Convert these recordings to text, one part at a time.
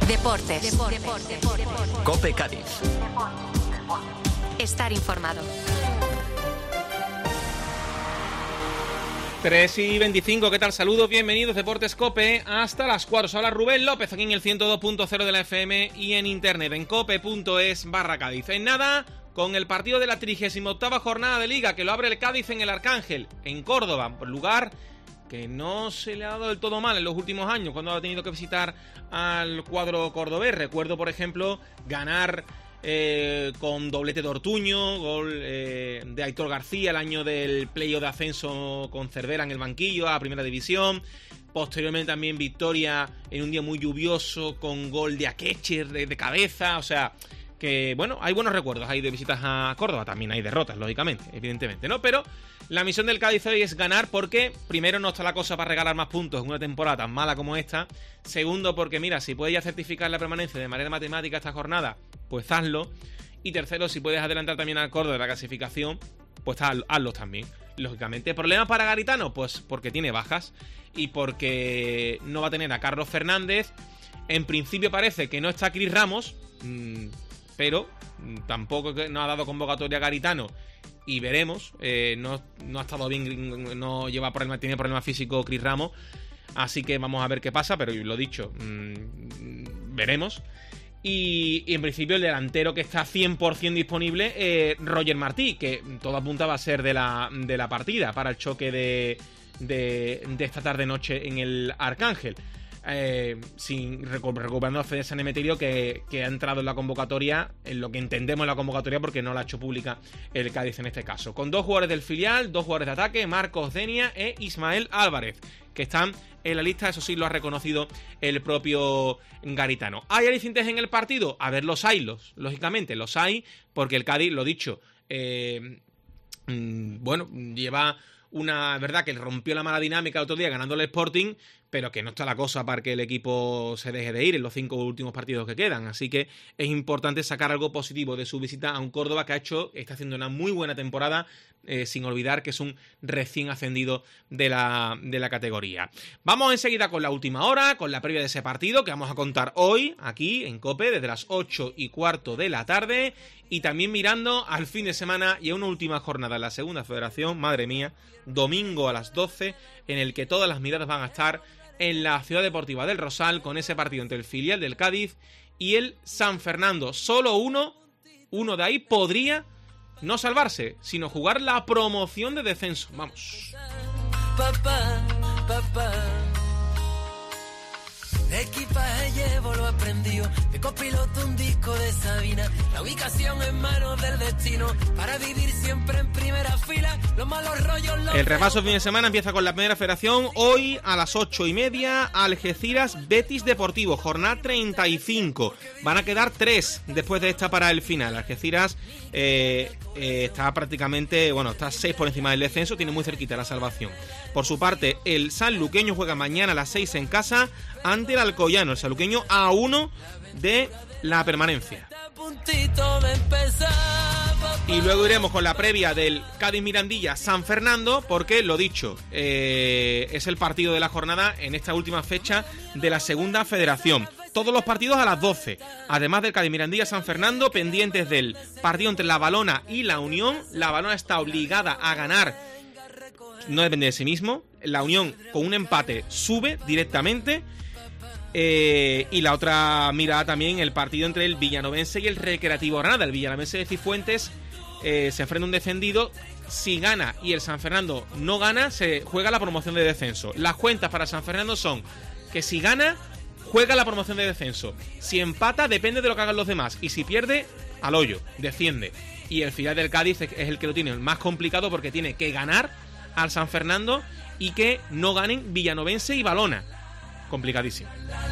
Deportes. COPE Cádiz. Estar informado. 3:25, ¿qué tal? Saludos, bienvenidos, Deportes COPE, hasta las 4. Habla Rubén López, aquí en el 102.0 de la FM y en internet, en cope.es/Cádiz. En nada, con el partido de la 38ª jornada de Liga, que lo abre el Cádiz en el Arcángel, en Córdoba, lugar que no se le ha dado del todo mal en los últimos años, cuando ha tenido que visitar al cuadro cordobés. Recuerdo, por ejemplo, ganar con doblete de Ortuño, gol de Aitor García el año del playoff de ascenso con Cervera en el banquillo a la primera división. Posteriormente también victoria en un día muy lluvioso con gol de Akecher de cabeza. O sea, que bueno, hay buenos recuerdos ahí de visitas a Córdoba. También hay derrotas, lógicamente, evidentemente, ¿no? Pero la misión del Cádiz hoy es ganar porque, primero, no está la cosa para regalar más puntos en una temporada tan mala como esta. Segundo, porque mira, si puedes ya certificar la permanencia de manera matemática esta jornada, pues hazlo. Y tercero, si puedes adelantar también al Córdoba de la clasificación, pues hazlo también. Lógicamente, ¿problemas para Garitano? Pues porque tiene bajas y porque no va a tener a Carlos Fernández. En principio parece que no está Cris Ramos, pero tampoco no ha dado convocatoria a Garitano. Y veremos, no ha estado bien, no lleva problemas, tiene problemas físicos Cris Ramos. Así que vamos a ver qué pasa, pero lo dicho, veremos. Y en principio el delantero que está 100% disponible, Roger Martí, que todo apuntaba a ser de la partida para el choque de esta tarde-noche en el Arcángel. Recuperando a Fede San Emeterio, que ha entrado en la convocatoria, en lo que entendemos en la convocatoria, porque no la ha hecho pública el Cádiz en este caso. Con 2 jugadores del filial, 2 jugadores de ataque, Marcos Denia e Ismael Álvarez, que están en la lista, eso sí lo ha reconocido el propio Garitano. ¿Hay alicientes en el partido? A ver, lógicamente los hay, porque el Cádiz, lo dicho, bueno, lleva una verdad que rompió la mala dinámica el otro día ganando el Sporting, pero que no está la cosa para que el equipo se deje de ir en los 5 últimos partidos que quedan. Así que es importante sacar algo positivo de su visita a un Córdoba que está haciendo una muy buena temporada, sin olvidar que es un recién ascendido de la categoría. Vamos enseguida con la última hora, con la previa de ese partido que vamos a contar hoy aquí en COPE desde las 8:15 de la tarde, y también mirando al fin de semana y a una última jornada en la Segunda Federación, madre mía, domingo a las 12, en el que todas las miradas van a estar en la Ciudad Deportiva del Rosal, con ese partido entre el filial del Cádiz y el San Fernando. Solo uno de ahí podría no salvarse, sino jugar la promoción de descenso. Vamos. De equipaje llevo lo aprendido, de copiloto un disco de Sabina, la ubicación en manos del destino, para vivir siempre en primera fila, los malos rollos... El repaso fin de semana empieza con la Primera Federación, hoy a las 8:30, Algeciras Betis Deportivo, jornada 35, van a quedar 3 después de esta para el final. Algeciras está prácticamente, está 6 por encima del descenso, tiene muy cerquita la salvación. Por su parte, el sanluqueño juega mañana a las 6 en casa ante el Alcoyano, el sanluqueño a 1 de la permanencia. Y luego iremos con la previa del Cádiz Mirandilla San Fernando, porque lo dicho, es el partido de la jornada en esta última fecha de la Segunda Federación. Todos los partidos a las 12, además del Cádiz Mirandilla San Fernando, pendientes del partido entre la Valona y la Unión. La Valona está obligada a ganar, no depende de sí mismo. La Unión con un empate sube directamente. Y la otra mirada también, el partido entre el Villanovense y el Recreativo Granada. El Villanovense de Cifuentes se enfrenta a un descendido. Si gana y el San Fernando no gana, se juega la promoción de descenso. Las cuentas para San Fernando son que si gana, juega la promoción de descenso. Si empata, depende de lo que hagan los demás. Y si pierde, al hoyo, desciende. Y el filial del Cádiz es el que lo tiene más complicado, porque tiene que ganar al San Fernando y que no ganen Villanovense y Valona. Complicadísimo.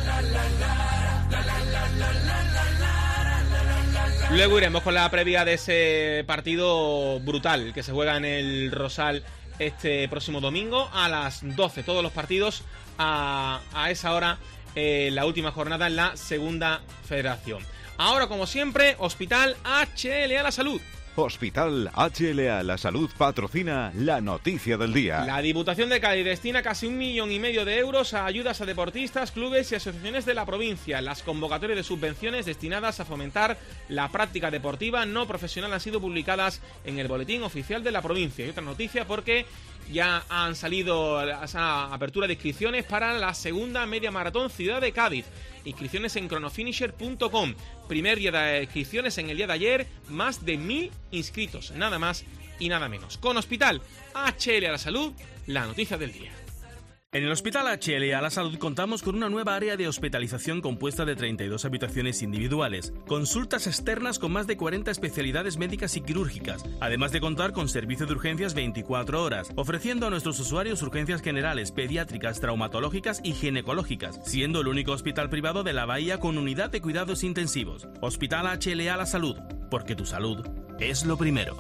Luego iremos con la previa de ese partido brutal que se juega en el Rosal este próximo domingo a las 12. Todos los partidos a esa hora, la última jornada en la Segunda Federación. Ahora, como siempre, Hospital HLA La Salud. Hospital HLA La Salud patrocina la noticia del día. La Diputación de Cádiz destina casi 1,5 millones de euros a ayudas a deportistas, clubes y asociaciones de la provincia. Las convocatorias de subvenciones destinadas a fomentar la práctica deportiva no profesional han sido publicadas en el Boletín Oficial de la provincia. Y otra noticia porque ya han salido esa apertura de inscripciones para la segunda media maratón Ciudad de Cádiz. Inscripciones en cronofinisher.com. Primer día de inscripciones en el día de ayer, más de 1.000 inscritos, nada más y nada menos. Con Hospital HLA La Salud, la noticia del día. En el Hospital HLA La Salud contamos con una nueva área de hospitalización compuesta de 32 habitaciones individuales, consultas externas con más de 40 especialidades médicas y quirúrgicas, además de contar con servicio de urgencias 24 horas, ofreciendo a nuestros usuarios urgencias generales, pediátricas, traumatológicas y ginecológicas, siendo el único hospital privado de la Bahía con unidad de cuidados intensivos. Hospital HLA La Salud, porque tu salud es lo primero.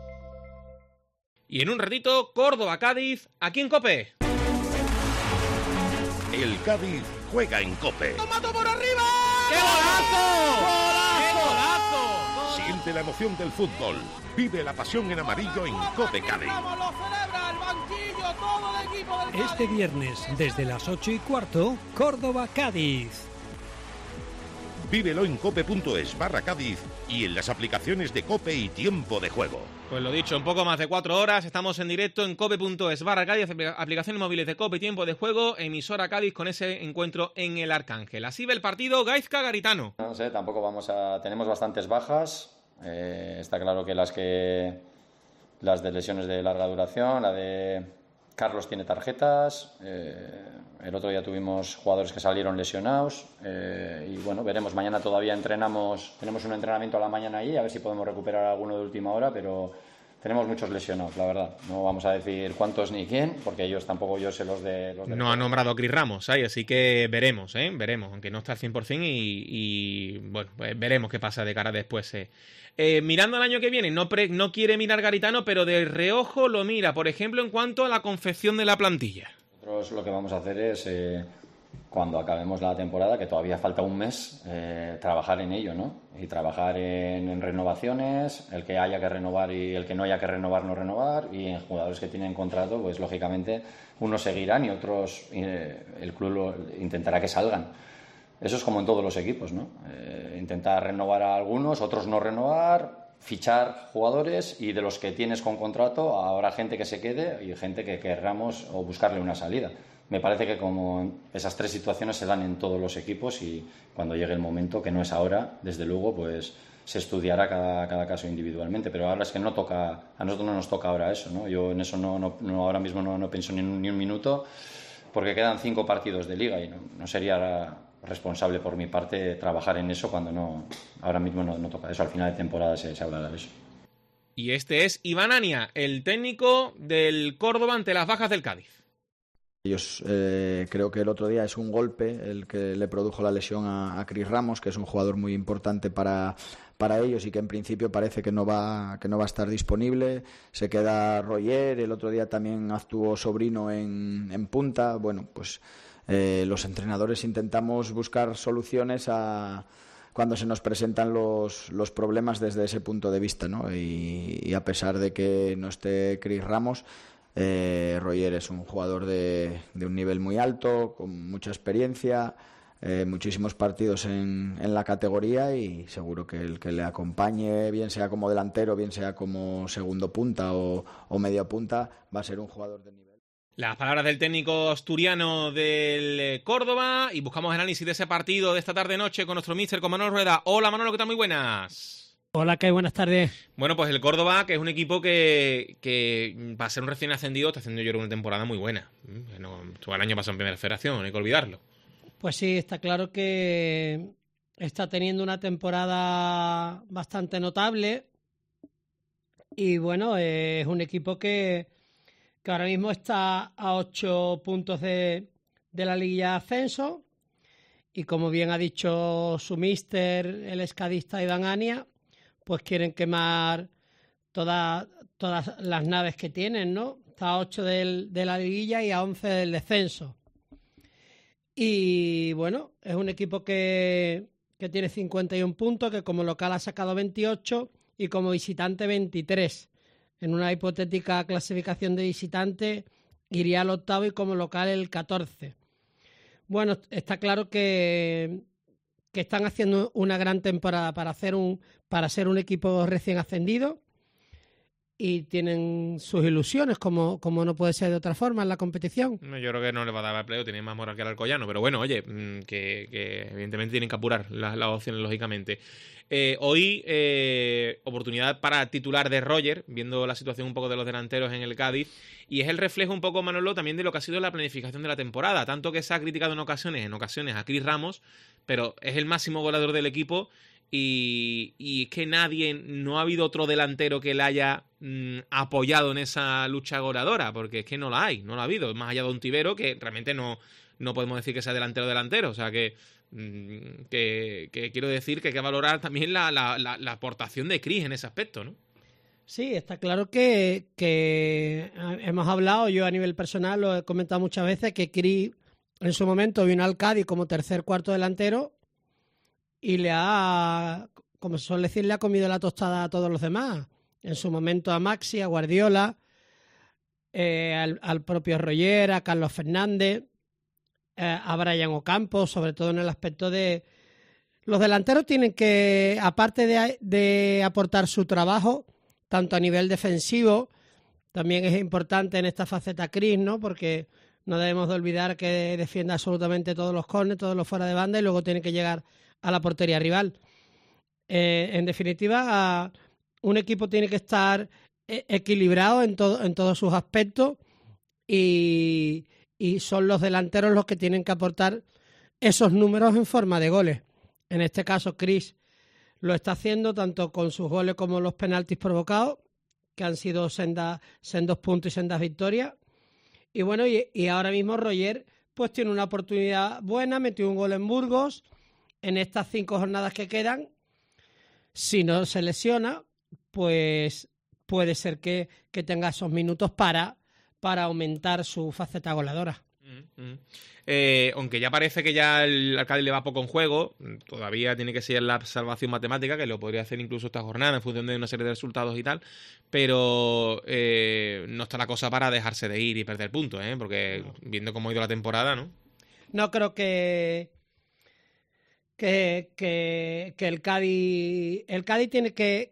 Y en un ratito, Córdoba-Cádiz, aquí en COPE. El Cádiz juega en COPE. ¡Tomato por arriba! ¡Qué golazo! ¡Qué golazo! Siente la emoción del fútbol. Vive la pasión en amarillo en COPE Cádiz. Lo celebra el banquillo, todo el equipo del Cádiz. Este viernes, desde las 8:15, Córdoba-Cádiz. Vívelo en cope.es/Cádiz y en las aplicaciones de COPE y Tiempo de Juego. Pues lo dicho, un poco más de 4 horas, estamos en directo en cope.es/Cádiz, aplicaciones móviles de COPE, Tiempo de Juego, emisora Cádiz con ese encuentro en el Arcángel. Así ve el partido Gaizka-Garitano. No sé, tampoco tenemos bastantes bajas, está claro que las de lesiones de larga duración, la de Carlos tiene tarjetas, el otro día tuvimos jugadores que salieron lesionados y bueno, veremos, mañana todavía tenemos un entrenamiento a la mañana ahí, a ver si podemos recuperar alguno de última hora, pero tenemos muchos lesionados, la verdad. No vamos a decir cuántos ni quién, porque ellos tampoco yo sé los de... No ha nombrado a Cris Ramos, así que veremos, aunque no está al 100% y bueno, pues veremos qué pasa de cara después. Mirando al año que viene, no quiere mirar Garitano, pero de reojo lo mira, por ejemplo, en cuanto a la confección de la plantilla. Nosotros lo que vamos a hacer es, cuando acabemos la temporada, que todavía falta un mes, trabajar en ello, ¿no? Y trabajar en renovaciones, el que haya que renovar y el que no haya que renovar, no renovar, y en jugadores que tienen contrato, pues lógicamente unos seguirán y otros el club intentará que salgan. Eso es como en todos los equipos, ¿no? Intentar renovar a algunos, otros no renovar, fichar jugadores y de los que tienes con contrato habrá gente que se quede y gente que querramos o buscarle una salida. Me parece que como esas tres situaciones se dan en todos los equipos y cuando llegue el momento, que no es ahora, desde luego, pues se estudiará cada caso individualmente. Pero ahora es que a nosotros no nos toca ahora eso, ¿no? Yo en eso ahora mismo no pienso ni un minuto porque quedan 5 partidos de liga y no sería responsable por mi parte trabajar en eso cuando ahora mismo no toca eso. Al final de temporada se hablará de eso. Y este es Iván Ania, el técnico del Córdoba ante las bajas del Cádiz. Ellos creo que el otro día es un golpe el que le produjo la lesión a Cris Ramos, que es un jugador muy importante para ellos y que en principio parece que no va a estar disponible. Se queda Roger, el otro día también actuó Sobrino en punta. Bueno, pues los entrenadores intentamos buscar soluciones cuando se nos presentan los problemas desde ese punto de vista, ¿no? Y a pesar de que no esté Cris Ramos, Roger es un jugador de un nivel muy alto, con mucha experiencia, muchísimos partidos en la categoría y seguro que el que le acompañe, bien sea como delantero, bien sea como segundo punta o media punta, va a ser un jugador de nivel. Las palabras del técnico asturiano del Córdoba y buscamos análisis de ese partido de esta tarde-noche con nuestro míster, con Manolo Rueda. Hola Manolo, ¿qué tal? Muy buenas. Hola, ¿qué hay? Buenas tardes. Bueno, pues el Córdoba, que es un equipo que va a ser un recién ascendido, está haciendo yo creo una temporada muy buena. Estuvo el año pasado en Primera Federación, no hay que olvidarlo. Pues sí, está claro que está teniendo una temporada bastante notable y bueno, es un equipo que ahora mismo está a 8 puntos de la Liga de Ascenso y como bien ha dicho su míster, el escadista Iván Ania, pues quieren quemar todas las naves que tienen, ¿no? Está a 8 de la liguilla y a 11 del descenso. Y bueno, es un equipo que tiene 51 puntos, que como local ha sacado 28 y como visitante 23. En una hipotética clasificación de visitante iría al 8º y como local el 14. Bueno, está claro que están haciendo una gran temporada para ser un equipo recién ascendido y tienen sus ilusiones, como no puede ser de otra forma en la competición. Yo creo que no le va a dar empleo, tiene más moral que el Alcoyano, pero bueno, oye, que evidentemente tienen que apurar las opciones, lógicamente. Hoy, oportunidad para titular de Roger, viendo la situación un poco de los delanteros en el Cádiz, y es el reflejo un poco, Manolo, también de lo que ha sido la planificación de la temporada, tanto que se ha criticado en ocasiones a Cris Ramos, pero es el máximo goleador del equipo. Y es que no ha habido otro delantero que le haya apoyado en esa lucha goleadora, porque es que no la ha habido, más allá de un Tibero, que realmente no podemos decir que sea delantero, o sea que quiero decir que hay que valorar también la aportación de Cris en ese aspecto, ¿no? Sí, está claro que hemos hablado, yo a nivel personal lo he comentado muchas veces, que Cris en su momento vino al Cádiz como cuarto delantero y como se suele decir, le ha comido la tostada a todos los demás. En su momento a Maxi, a Guardiola, al propio Roger, a Carlos Fernández, a Brian Ocampo, sobre todo en el aspecto de... Los delanteros tienen que, aparte de aportar su trabajo, tanto a nivel defensivo, también es importante en esta faceta Cris, ¿no? Porque no debemos de olvidar que defiende absolutamente todos los córneres, todos los fuera de banda y luego tiene que llegar a la portería rival. En definitiva, un equipo tiene que estar equilibrado en todos sus aspectos y son los delanteros los que tienen que aportar esos números en forma de goles. En este caso, Cris lo está haciendo tanto con sus goles como los penaltis provocados, que han sido sendos puntos y sendas victorias. Y bueno, y ahora mismo Roger pues tiene una oportunidad buena, metió un gol en Burgos. En estas 5 jornadas que quedan, si no se lesiona, pues puede ser que tenga esos minutos para aumentar su faceta goleadora. Aunque ya parece que ya el Cádiz le va poco en juego, todavía tiene que ser la salvación matemática, que lo podría hacer incluso esta jornada en función de una serie de resultados y tal, pero no está la cosa para dejarse de ir y perder puntos, porque viendo cómo ha ido la temporada, ¿no? No creo que el Cádiz tiene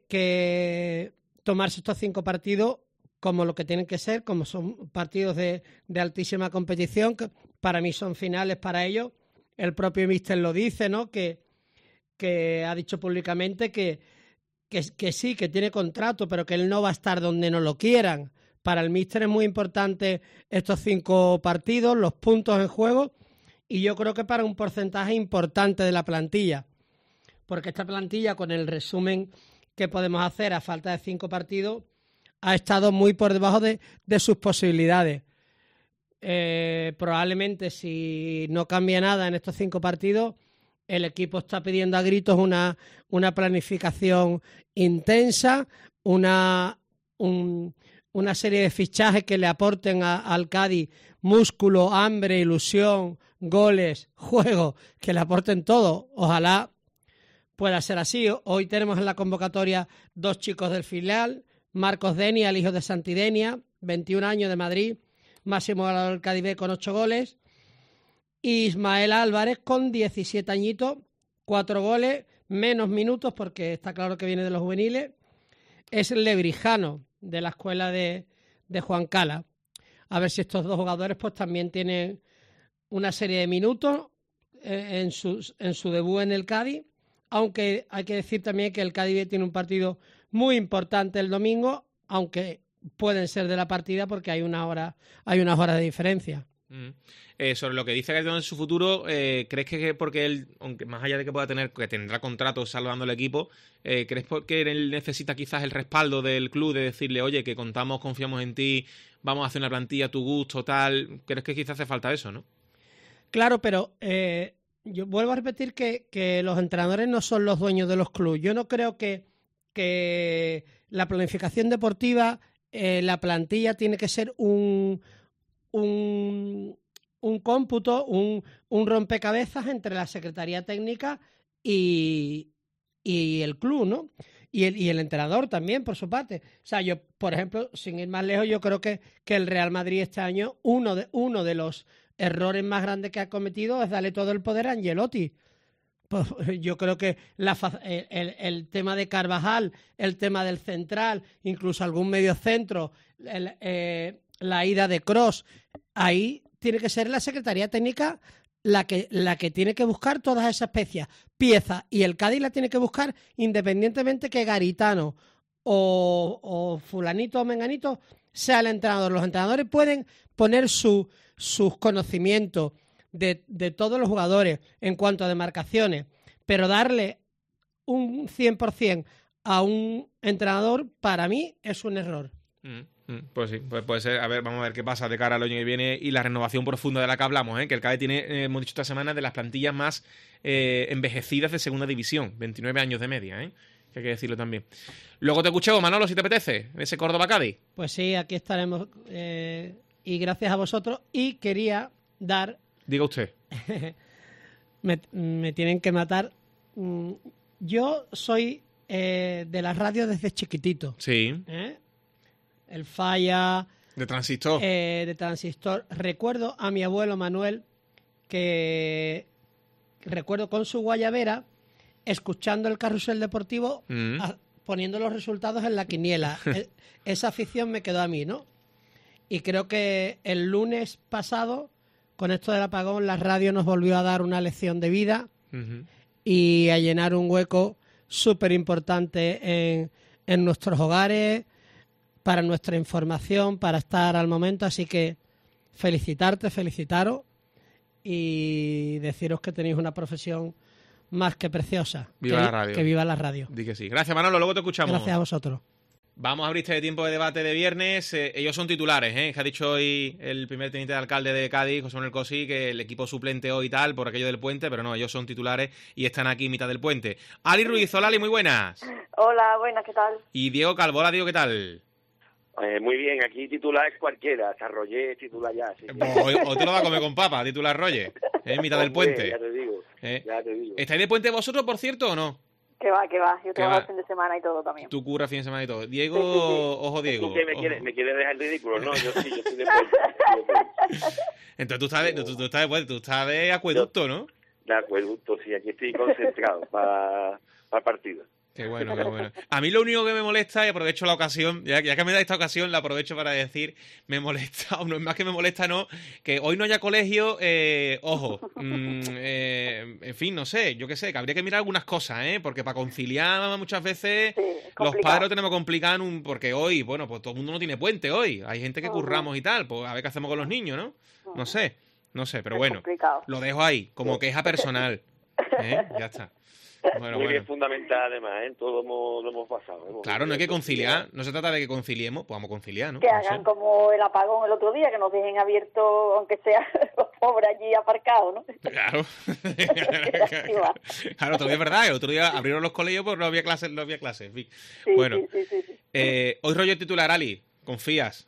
que tomarse estos 5 partidos como lo que tienen que ser, como son partidos de altísima competición, que para mí son finales para ellos. El propio míster lo dice, ¿no? Que ha dicho públicamente que sí, que tiene contrato, pero que él no va a estar donde no lo quieran. Para el míster es muy importante estos 5 partidos, los puntos en juego, y yo creo que para un porcentaje importante de la plantilla, porque esta plantilla, con el resumen que podemos hacer a falta de 5 partidos, ha estado muy por debajo de sus posibilidades. Probablemente, si no cambia nada en estos 5 partidos, el equipo está pidiendo a gritos una planificación intensa, una serie de fichajes que le aporten al Cádiz músculo, hambre, ilusión, goles, juego, que le aporten todo. Ojalá pueda ser así. Hoy tenemos en la convocatoria 2 chicos del filial, Marcos Denia, el hijo de Santidenia, 21 años, de Madrid, máximo goleador del Cádiz B con 8 goles, y Ismael Álvarez con 17 añitos, 4 goles, menos minutos porque está claro que viene de los juveniles, es el lebrijano de la escuela de Juan Cala. A ver si estos 2 jugadores pues también tienen una serie de minutos en su debut en el Cádiz, aunque hay que decir también que el Cádiz tiene un partido muy importante el domingo, aunque pueden ser de la partida porque hay unas horas de diferencia. Sobre lo que dice Gaetano en su futuro, ¿crees que porque él, aunque más allá de que tendrá contrato salvando el equipo, crees que él necesita quizás el respaldo del club de decirle, oye, que confiamos en ti, vamos a hacer una plantilla a tu gusto, tal? ¿Crees que quizás hace falta eso, no? Claro, pero yo vuelvo a repetir que los entrenadores no son los dueños de los clubes. Yo no creo que la planificación deportiva, la plantilla tiene que ser un cómputo, un rompecabezas entre la Secretaría Técnica y y el club, ¿no? Y el entrenador también, por su parte. O sea, yo, por ejemplo, sin ir más lejos, yo creo que el Real Madrid este año, uno de los errores más grandes que ha cometido es darle todo el poder a Ancelotti. Pues yo creo que el tema de Carvajal, el tema del central, incluso algún mediocentro, la ida de Kroos, ahí tiene que ser la Secretaría Técnica la que tiene que buscar todas esas piezas, y el Cádiz la tiene que buscar independientemente que Garitano o fulanito o menganito sea el entrenador. Los entrenadores pueden poner sus conocimientos de todos los jugadores en cuanto a demarcaciones, pero darle un 100% a un entrenador, para mí, es un error. Pues sí, pues puede ser. A ver, vamos a ver qué pasa de cara al año que viene y la renovación profunda de la que hablamos, que el Cádiz tiene, hemos dicho esta semana, de las plantillas más envejecidas de segunda división, 29 años de media, que hay que decirlo también. Luego te escucho, Manolo, si te apetece, ese Córdoba-Cádiz. Pues sí, aquí estaremos, y gracias a vosotros, y quería dar... Diga usted. me tienen que matar. Yo soy de la radio desde chiquitito. Sí. El Falla. De Transistor. De Transistor. Recuerdo a mi abuelo Manuel, que recuerdo con su guayabera, escuchando el carrusel deportivo, poniendo los resultados en la quiniela. Esa afición me quedó a mí, ¿no? Y creo que el lunes pasado, con esto del apagón, la radio nos volvió a dar una lección de vida y a llenar un hueco súper importante en nuestros hogares, para nuestra información, para estar al momento. Así que felicitaros y deciros que tenéis una profesión más que preciosa. Viva la radio. Que viva la radio. Di que sí. Gracias, Manolo, luego te escuchamos. Gracias a vosotros. Vamos a abrir este tiempo de debate de viernes. Ellos son titulares, que ha dicho hoy el primer teniente de alcalde de Cádiz, José Manuel Cosí, que el equipo suplente hoy tal, por aquello del puente, pero no, ellos son titulares y están aquí en mitad del puente. Ali Ruiz, hola Ali, muy buenas. Hola, buenas, ¿qué tal? Y Diego Calvo, hola Diego, ¿qué tal? Muy bien, aquí titular es cualquiera, hasta Roger titular ya. Sí. O te lo va a comer con papa, titular Roger, en mitad del puente. Ya te digo, ya te digo. ¿Estáis de puente vosotros, por cierto, o no? Que va, yo trabajo el fin de semana y todo también. Tú curas fin de semana y todo. Diego, sí. Ojo Diego. ¿Tú me quieres dejar ridículo? No, yo estoy de puente. Entonces tú estás de acueducto, ¿no? De acueducto, sí, aquí estoy concentrado para el partido. Qué bueno, qué bueno. A mí lo único que me molesta, y aprovecho la ocasión, ya que me da esta ocasión, la aprovecho para decir, me molesta, o no es más que me molesta, no, que hoy no haya colegio, ojo, en fin, no sé, yo qué sé, que habría que mirar algunas cosas, porque para conciliar muchas veces los padres lo tenemos complicado, porque hoy, bueno, pues todo el mundo no tiene puente hoy, hay gente que curramos y tal, pues a ver qué hacemos con los niños, ¿no? No sé, pero bueno, lo dejo ahí, como queja personal, ya está. Bueno, muy bien fundamental, además, todos lo hemos pasado. Claro, no hay que conciliar, no se trata de que conciliemos, pues vamos a conciliar, ¿no? Que hagan como el apagón el otro día, que nos dejen abiertos, aunque sea los pobres allí aparcados, ¿no? Claro. Claro, otro día es verdad, el otro día abrieron los colegios, pues no había clases, en fin. Sí, bueno, sí. Hoy rollo titular, Ali, ¿confías?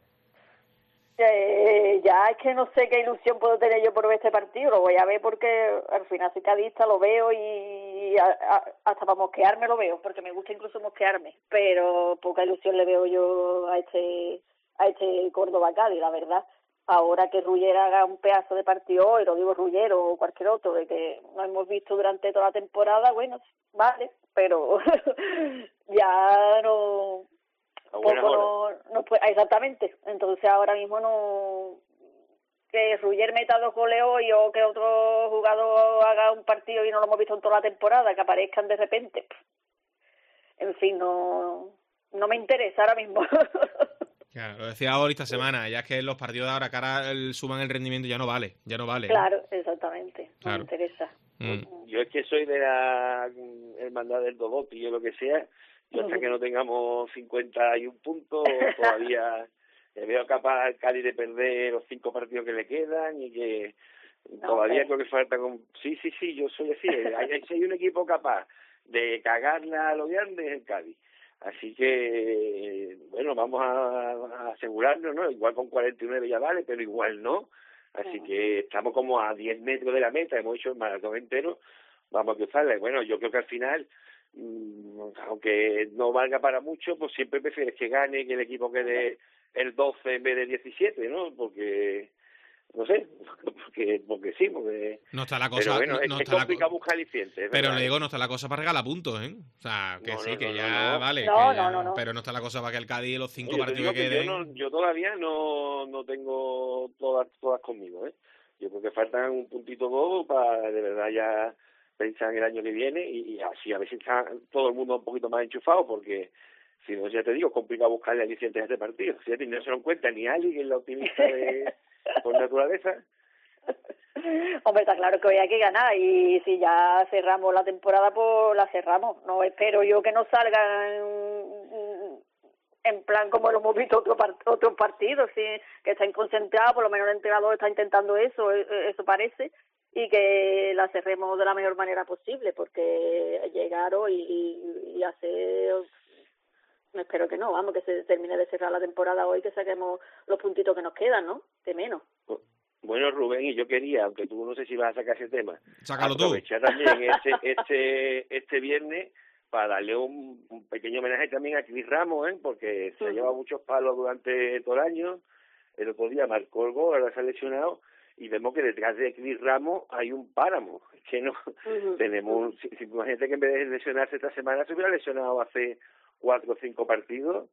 Ya es que no sé qué ilusión puedo tener yo por ver este partido, lo voy a ver porque al final soy cadista, lo veo y hasta para mosquearme lo veo, porque me gusta incluso mosquearme, pero poca ilusión le veo yo a este Córdoba-Cádiz, la verdad. Ahora que Ruller haga un pedazo de partido hoy, lo digo Ruller o cualquier otro, de que no hemos visto durante toda la temporada, bueno, vale, pero ya no... No puede, exactamente, entonces ahora mismo no, que Ruller meta 2 goles hoy o que otro jugador haga un partido y no lo hemos visto en toda la temporada, que aparezcan de repente, en fin, no me interesa ahora mismo. Claro, lo decía ahora esta semana, ya es que los partidos de ahora, que ahora suban el rendimiento, ya no vale. Claro, exactamente, claro. No me interesa. Yo es que soy de la hermandad del Dodoti o lo que sea. Yo hasta que no tengamos 51 puntos, todavía veo capaz al Cádiz de perder los 5 partidos que le quedan y que todavía creo que falta con... Sí, yo soy así. Si hay un equipo capaz de cagarla a lo grande es el Cádiz. Así que, bueno, vamos a asegurarnos, ¿no? Igual con 49 ya vale, pero igual no. Así que estamos como a 10 metros de la meta, hemos hecho el maratón entero, vamos a cruzarla. Bueno, yo creo que al final... aunque no valga para mucho, pues siempre prefieres que gane que el equipo quede el 12 en vez de 17, ¿no? Porque no sé, porque sí, porque... No está la cosa... Pero bueno, no es complicado buscar alicientes. Pero le digo, no está la cosa para regalar puntos, ¿eh? O sea, que ya vale. No. Pero no está la cosa para que el Cádiz los 5 Oye, partidos que queden... Yo todavía no tengo todas conmigo, ¿eh? Yo creo que faltan un puntito dos para de verdad ya pensar en el año que viene y así a ver si está todo el mundo un poquito más enchufado, porque... Si no, ya te digo, es complicado buscarle alicientes a este partido. Si no se lo encuentra ni Ali, que es la optimista por naturaleza. Hombre, está claro que hoy hay que ganar y si ya cerramos la temporada, pues la cerramos. No espero yo que no salgan en plan como lo hemos visto otros partidos, ¿sí? Que están concentrados, por lo menos el entrenador está intentando eso parece, y que la cerremos de la mejor manera posible, porque llegar hoy y hacer... Espero que no, vamos, que se termine de cerrar la temporada hoy, que saquemos los puntitos que nos quedan, ¿no? De menos. Bueno, Rubén, y yo quería, aunque tú no sé si vas a sacar ese tema, aprovechar también este viernes para darle un pequeño homenaje también a Cris Ramos, porque se ha llevado muchos palos durante todo el año. El otro día marcó el gol, ahora se ha lesionado, y vemos que detrás de Cris Ramos hay un páramo. Es que no tenemos imagínate que en vez de lesionarse esta semana se hubiera lesionado hace 4 o 5 partidos,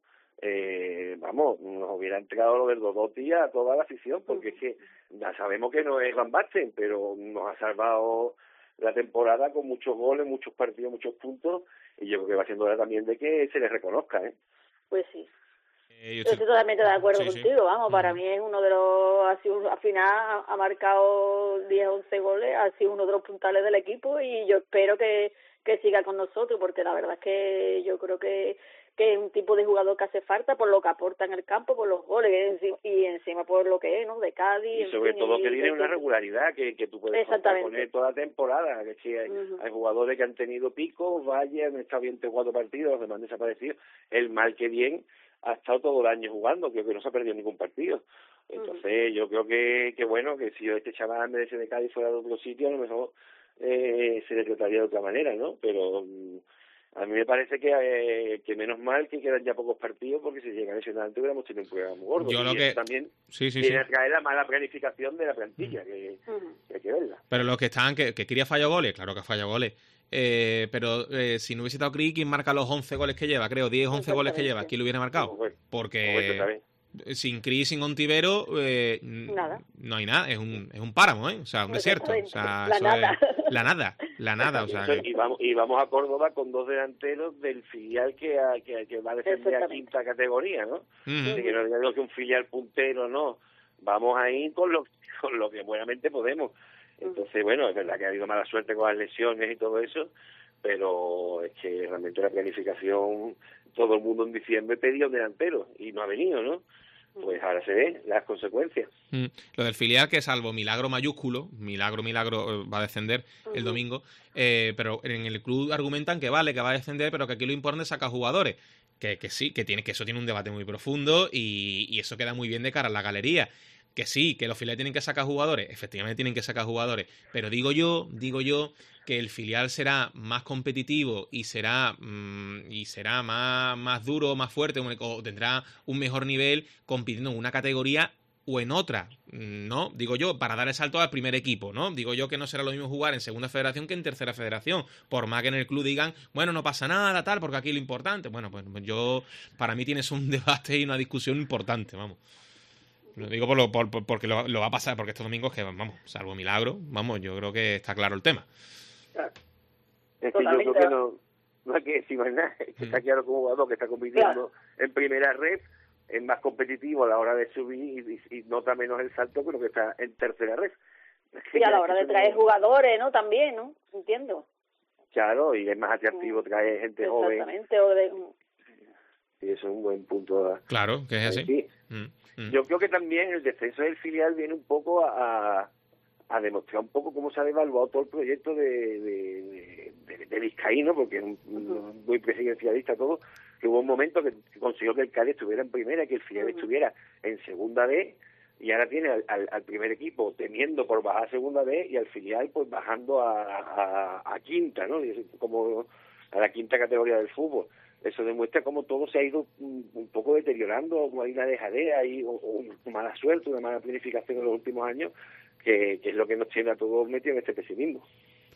nos hubiera entregado lo del Dodotti a toda la afición, porque es que ya sabemos que no es Van Basten, pero nos ha salvado la temporada con muchos goles, muchos partidos, muchos puntos, y yo creo que va siendo hora también de que se les reconozca, ¿eh? Pues sí. Estoy totalmente de acuerdo contigo, vamos, para mí es uno de los, al final ha marcado 10 o 11 goles, ha sido uno de los puntales del equipo y yo espero que siga con nosotros, porque la verdad es que yo creo que es un tipo de jugador que hace falta por lo que aporta en el campo, por los goles y encima por lo que es, ¿no? De Cádiz. Y sobre todo que tiene una regularidad que tú puedes poner toda la temporada, que sí, hay jugadores que han tenido picos, han estado bien 4 partidos, los demás han desaparecido, el mal que bien ha estado todo el año jugando, creo que no se ha perdido ningún partido. Entonces yo creo que bueno, que si este chaval en vez de ser de Cádiz fuera de otro sitio, a lo mejor se le trataría de otra manera, ¿no? Pero a mí me parece que menos mal que quedan ya pocos partidos, porque si llegan a lesionar antes hubiéramos tenido un problema muy gordo. Yo lo que también viene a traer la mala planificación de la plantilla, que hay que verla. Pero los que están, que Cris falló goles, claro que falló goles. Pero si no hubiese estado Cris, ¿quién marca los 11 goles que lleva? Creo, 10, 11 goles que lleva. ¿Quién lo hubiera marcado? Porque sin Cris, sin Ontivero, nada. No hay nada. Es un páramo, ¿eh? O sea, un desierto. O sea, la nada. O sea, y vamos a Córdoba con 2 delanteros del filial que va a defender a quinta categoría, ¿no? Así que no digo que un filial puntero, no. Vamos ahí con lo que buenamente podemos. Entonces, bueno, es verdad que ha habido mala suerte con las lesiones y todo eso, pero es que realmente la planificación, todo el mundo en diciembre pedía un delantero y no ha venido, ¿no? Pues ahora se ven las consecuencias. Lo del filial, que salvo milagro mayúsculo, milagro va a descender el domingo, pero en el club argumentan que vale, que va a descender, pero que aquí lo importante es sacar jugadores. Que sí, que eso tiene un debate muy profundo y eso queda muy bien de cara a la galería. Que sí, que los filiales tienen que sacar jugadores, efectivamente tienen que sacar jugadores, pero digo yo que el filial será más competitivo y será más duro, más fuerte, o tendrá un mejor nivel compitiendo en una categoría o en otra, ¿no? Digo yo, para dar el salto al primer equipo, ¿no? Digo yo que no será lo mismo jugar en segunda federación que en tercera federación, por más que en el club digan, bueno, no pasa nada, tal, porque aquí lo importante. Bueno, pues para mí tienes un debate y una discusión importante, vamos. Lo digo porque lo va a pasar, porque estos domingos que, vamos, salvo milagro, vamos, yo creo que está claro el tema. Claro. Es que yo creo que no hay que decir más nada, es que está claro que un jugador que está compitiendo en primera red es más competitivo a la hora de subir y nota menos el salto que lo que está en tercera red. Sí, a la hora de traer jugadores, ¿no? También, ¿no? Entiendo. Claro, y es más atractivo traer gente joven. Exactamente, y eso es un buen punto. Claro, que es así. Sí. Yo creo que también el descenso del filial viene un poco a demostrar un poco cómo se ha devaluado todo el proyecto de Vizcaíno, porque es muy presidencialista todo, que hubo un momento que consiguió que el Cádiz estuviera en primera y que el filial estuviera en segunda B, y ahora tiene al primer equipo temiendo por bajar a segunda B y al filial pues bajando a quinta, ¿no? Y como la quinta categoría del fútbol. Eso demuestra cómo todo se ha ido un poco deteriorando, como hay una dejadera y o mala suerte, una mala planificación en los últimos años, que es lo que nos tiene a todos metidos en este pesimismo.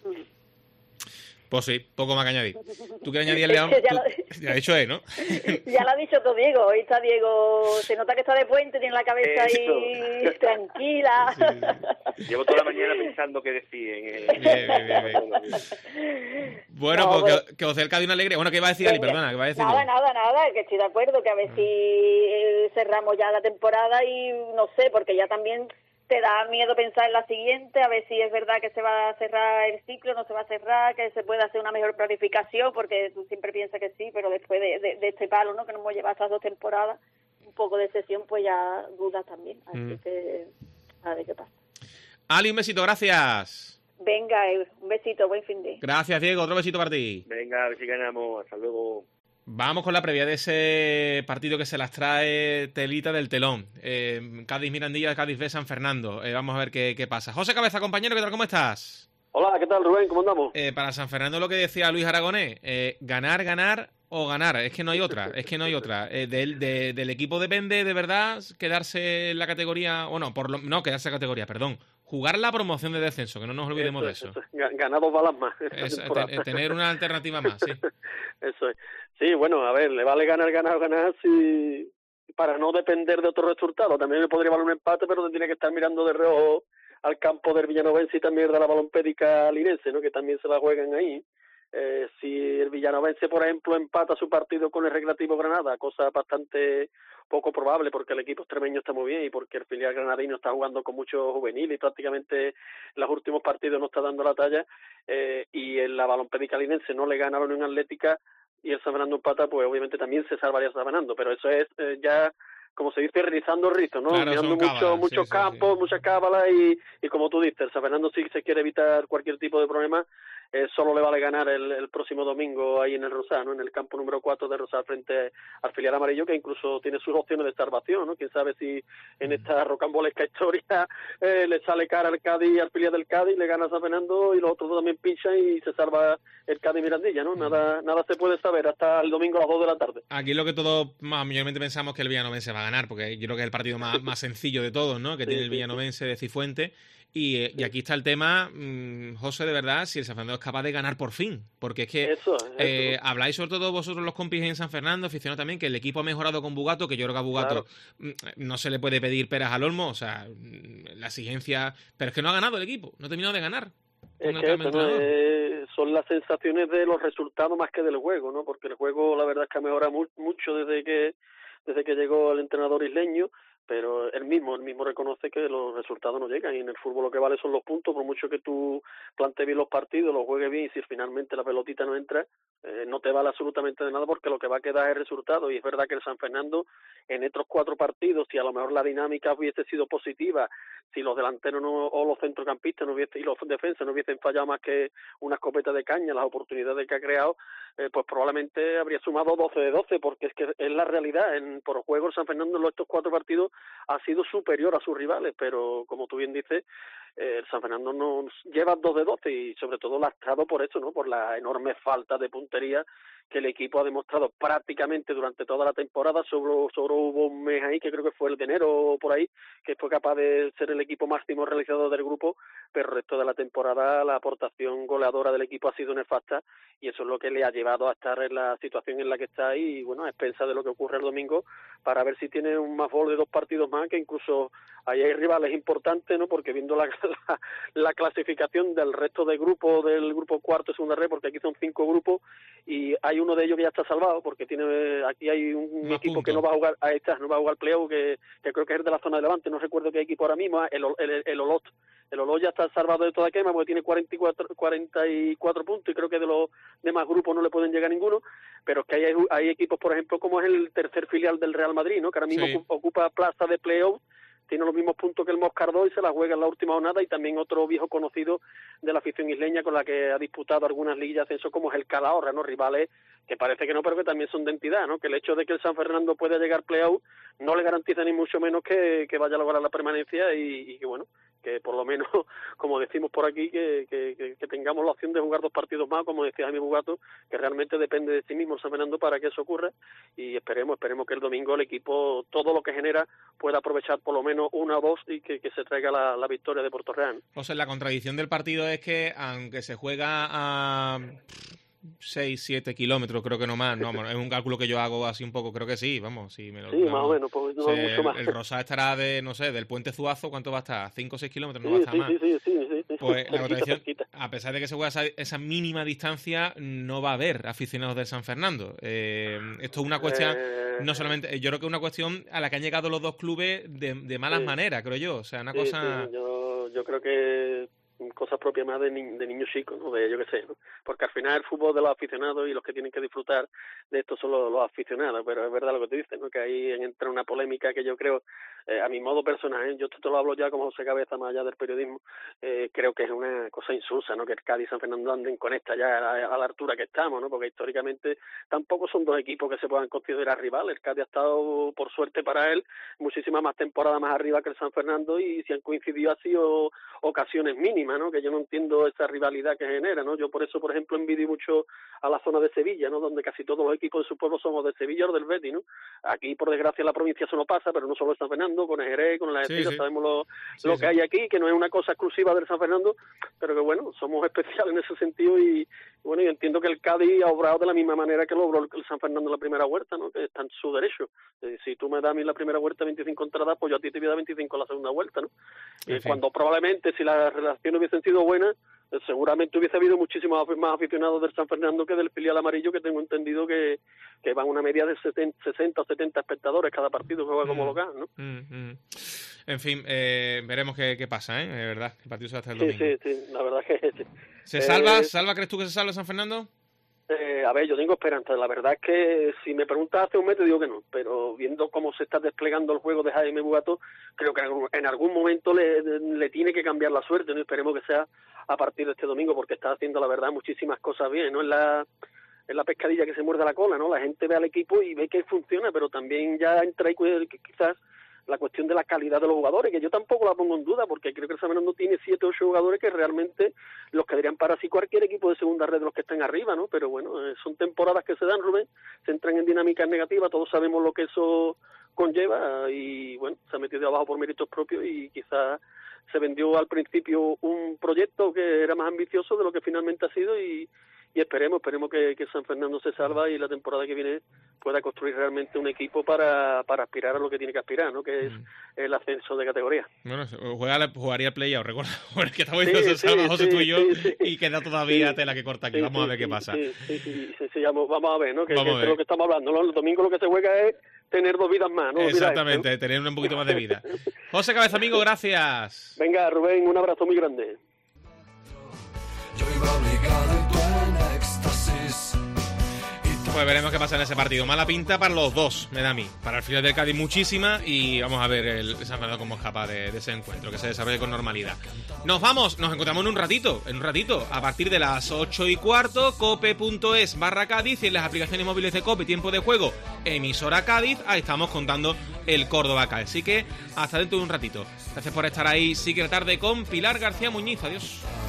Pues sí, poco más que añadir. ¿Tú quieres añadirle algo? Ya ha dicho ¿no? Ya lo ha dicho todo Diego. Hoy está Diego, se nota que está de puente, tiene la cabeza ahí tranquila. Sí. Llevo toda la mañana pensando qué decir. Bien. Bueno, pues que os dé el Cádiz una alegría. Bueno, ¿qué iba a decir Ali? Perdona, ¿qué va a decir? Nada, que estoy de acuerdo, que a ver si cerramos ya la temporada y no sé, porque ya también te da miedo pensar en la siguiente, a ver si es verdad que se va a cerrar el ciclo, no se va a cerrar, que se puede hacer una mejor planificación, porque tú siempre piensas que sí, pero después de este palo, ¿no?, que nos hemos llevado estas 2 temporadas, un poco de sesión, pues ya dudas también. Así que a ver qué pasa. Ali, un besito, gracias. Venga, un besito, buen fin de. Gracias, Diego, otro besito para ti. Venga, a ver si ganamos, hasta luego. Vamos con la previa de ese partido que se las trae telita del telón. Cádiz Mirandilla, Cádiz B, San Fernando. Vamos a ver qué pasa. José Cabeza, compañero, ¿qué tal? ¿Cómo estás? Hola, ¿qué tal, Rubén? ¿Cómo andamos? Para San Fernando lo que decía Luis Aragonés, ganar o ganar. Es que no hay otra, del equipo depende de verdad quedarse en la categoría, no quedarse en la categoría, perdón. Jugar la promoción de descenso, que no nos olvidemos de eso. Ganar 2 balas más. Tener una alternativa más, sí. Eso es. Sí, bueno, a ver, le vale ganar si para no depender de otro resultado. También le podría valer un empate, pero te tiene que estar mirando de reojo al campo del Villanovense y también de la Balompédica Linense, ¿no?, que también se la juegan ahí. Si el Villanovense, por ejemplo, empata su partido con el Recreativo Granada, cosa bastante poco probable porque el equipo extremeño está muy bien y porque el filial granadino está jugando con mucho juvenil y prácticamente en los últimos partidos no está dando la talla, y en la Balompédica Linense no le gana a la Unión Atlética y el San Fernando empata, pues obviamente también se salvaría San Fernando, pero eso es ya, como se dice, rizando el rizo, ¿no? Claro, mirando muchos campos, muchas cábalas y como tú dices, el San Fernando sí se quiere evitar cualquier tipo de problema. Solo le vale ganar el próximo domingo ahí en el Rosal, ¿no?, en el campo número 4 de Rosal frente al filial amarillo, que incluso tiene sus opciones de salvación, ¿no? Quién sabe si en esta rocambolesca historia le sale cara al Cádiz, al filial del Cádiz, le gana a San Fernando y los otros dos también pinchan y se salva el Cádiz Mirandilla, ¿no? Nada se puede saber hasta el domingo a las 2 de la tarde. Aquí lo que todos mayormente pensamos que el Villanovense va a ganar, porque yo creo que es el partido más sencillo de todos, ¿no?, que tiene el Villanovense de Cifuentes. Y aquí está el tema, José, de verdad, si el San Fernando es capaz de ganar por fin, porque es que eso. Habláis sobre todo vosotros los compis en San Fernando, aficionados también, que el equipo ha mejorado con Bugato, que yo creo que a Bugato no se le puede pedir peras al olmo, o sea, la exigencia, pero es que no ha ganado el equipo, no ha terminado de ganar. Es que son las sensaciones de los resultados más que del juego, ¿no? Porque el juego la verdad es que ha mejorado mucho desde que llegó el entrenador isleño, pero él mismo reconoce que los resultados no llegan y en el fútbol lo que vale son los puntos, por mucho que tú plantees bien los partidos, los juegues bien y si finalmente la pelotita no entra, no te vale absolutamente de nada porque lo que va a quedar es el resultado y es verdad que el San Fernando en estos 4 partidos, si a lo mejor la dinámica hubiese sido positiva, si los delanteros o los centrocampistas y los defensas no hubiesen fallado más que una escopeta de caña, las oportunidades que ha creado, pues probablemente habría sumado 12 de 12 porque es que es la realidad, por juego el San Fernando en estos 4 partidos ha sido superior a sus rivales, pero como tú bien dices, el San Fernando no lleva 2 de 12 y sobre todo lastrado por eso, ¿no?, por la enorme falta de puntería que el equipo ha demostrado prácticamente durante toda la temporada. Solo hubo un mes ahí, que creo que fue el de enero o por ahí, que fue capaz de ser el equipo máximo realizador del grupo, pero el resto de la temporada la aportación goleadora del equipo ha sido nefasta y eso es lo que le ha llevado a estar en la situación en la que está y bueno, a expensas de lo que ocurre el domingo, para ver si tiene un más gol de 2 partidos más, que incluso ahí hay rivales importantes, ¿no?, porque viendo la clasificación del resto de grupos, del grupo cuarto y segunda red, porque aquí son 5 grupos y hay uno de ellos que ya está salvado, porque aquí hay un equipo que no va a jugar, no va a jugar playoff, que creo que es de la zona de Levante, no recuerdo qué equipo ahora mismo, el Olot. El Olot ya está salvado de toda quema porque tiene 44 puntos y creo que de los demás grupos no le pueden llegar ninguno, pero es que hay equipos, por ejemplo, como es el tercer filial del Real Madrid, ¿no?, que ahora mismo ocupa plaza de playoff, tiene los mismos puntos que el Moscardó y se la juega en la última jornada, y también otro viejo conocido de la afición isleña con la que ha disputado algunas liguillas de ascenso como es el Calahorra, ¿no?, rivales que parece que no, pero que también son de entidad, ¿no?, que el hecho de que el San Fernando pueda llegar playoff no le garantiza ni mucho menos que vaya a lograr la permanencia y que bueno, que por lo menos, como decimos por aquí, que tengamos la opción de jugar 2 partidos más, como decía Jaime Bugato, que realmente depende de sí mismo el San Fernando para que eso ocurra, y esperemos que el domingo el equipo, todo lo que genera, pueda aprovechar por lo menos 1 o 2 y que se traiga la victoria de Portorreal. O sea, la contradicción del partido es que, aunque se juega a 6-7 kilómetros, creo que no más, no, es un cálculo que yo hago así un poco, creo que sí, vamos, sí, más o menos, pues no mucho más. El Rosá estará del Puente Zuazo, ¿cuánto va a estar? 5 o 6 kilómetros, no va a estar más. Sí. Pues la contradicción, a pesar de que se juega esa mínima distancia, no va a haber aficionados del San Fernando. Esto es una cuestión, no solamente, yo creo que es una cuestión a la que han llegado los 2 clubes de malas maneras, creo yo, o sea, una cosa... Sí. Yo creo que cosas propias más de niños chicos, ¿no? De yo qué sé, ¿no? Porque al final el fútbol de los aficionados y los que tienen que disfrutar de esto son los aficionados, pero es verdad lo que te dices, ¿no? Que ahí entra una polémica que yo creo, a mi modo personal, yo te lo hablo ya como José Cabeza, más allá del periodismo, creo que es una cosa insulsa, ¿no? Que el Cádiz y San Fernando anden con esta ya a la altura que estamos, ¿no? Porque históricamente tampoco son 2 equipos que se puedan considerar rivales. El Cádiz ha estado, por suerte para él, muchísimas más temporadas más arriba que el San Fernando, y si han coincidido ha sido ocasiones mínimas, ¿no? Que yo no entiendo esa rivalidad que genera, ¿no? Yo por eso, por ejemplo, envidio mucho a la zona de Sevilla, ¿no? Donde casi todos los equipos de su pueblo somos de Sevilla o del Betis, ¿no? Aquí, por desgracia, en la provincia eso no pasa, pero no solo en San Fernando, con el Jerez, con la Estira, sabemos lo que hay aquí, que no es una cosa exclusiva del San Fernando, pero que bueno, somos especiales en ese sentido, y bueno, yo entiendo que el Cádiz ha obrado de la misma manera que lo obró el San Fernando en la primera vuelta, ¿no? Que está en su derecho. Si tú me das a mí la primera vuelta 25 entradas, pues yo a ti te voy a dar 25 en la segunda vuelta, ¿no? Cuando probablemente, si las relaciones hubiesen sido buenas, seguramente hubiese habido muchísimos más aficionados del San Fernando que del filial amarillo, que tengo entendido que van una media de 60 o 70 espectadores cada partido que juega como local, ¿no? En fin, veremos qué pasa, de verdad, el partido se va hasta el domingo. Sí, la verdad que sí. ¿Se salva? ¿Crees tú que se salva San Fernando? A ver, yo tengo esperanza. La verdad es que si me preguntas hace un mes te digo que no, pero viendo cómo se está desplegando el juego de Jaime Bugato, creo que en algún momento le tiene que cambiar la suerte, ¿no? Esperemos que sea a partir de este domingo, porque está haciendo, la verdad, muchísimas cosas bien, ¿no? Es la pescadilla que se muerde la cola, ¿no? La gente ve al equipo y ve que funciona, pero también ya entra ahí quizás la cuestión de la calidad de los jugadores, que yo tampoco la pongo en duda, porque creo que el San Fernando tiene 7 o 8 jugadores que realmente los quedarían para sí cualquier equipo de segunda red de los que están arriba, ¿no? Pero bueno, son temporadas que se dan, Rubén, se entran en dinámicas negativas, todos sabemos lo que eso conlleva, y bueno, se ha metido abajo por méritos propios, y quizás se vendió al principio un proyecto que era más ambicioso de lo que finalmente ha sido, y esperemos que San Fernando se salva y la temporada que viene pueda construir realmente un equipo para aspirar a lo que tiene que aspirar, ¿no? Que es el ascenso de categoría. Bueno, jugaría el play-out, recuerda, porque estamos diciendo se salva José tú y yo, y queda todavía tela que corta aquí. Vamos a ver qué pasa. Vamos a ver, ¿no? Que es lo que estamos hablando, ¿no? El domingo lo que se juega es tener 2 vidas más, ¿no? Exactamente, tener un poquito más de vida. José Cabeza, amigo, gracias. Venga, Rubén, un abrazo muy grande. Yo iba obligado y tú en éxtasis. Pues veremos qué pasa en ese partido. Mala pinta para los dos, me da a mí. Para el final del Cádiz muchísima, y vamos a ver el San Fernando cómo escapa de ese encuentro, que se desarrolle con normalidad. Nos vamos, nos encontramos en un ratito, a partir de las 8:15, cope.es/Cádiz, y en las aplicaciones móviles de Cope, tiempo de juego, emisora Cádiz, ahí estamos contando el Córdoba Cádiz. Así que hasta dentro de un ratito. Gracias por estar ahí, sí que la tarde con Pilar García Muñiz. Adiós.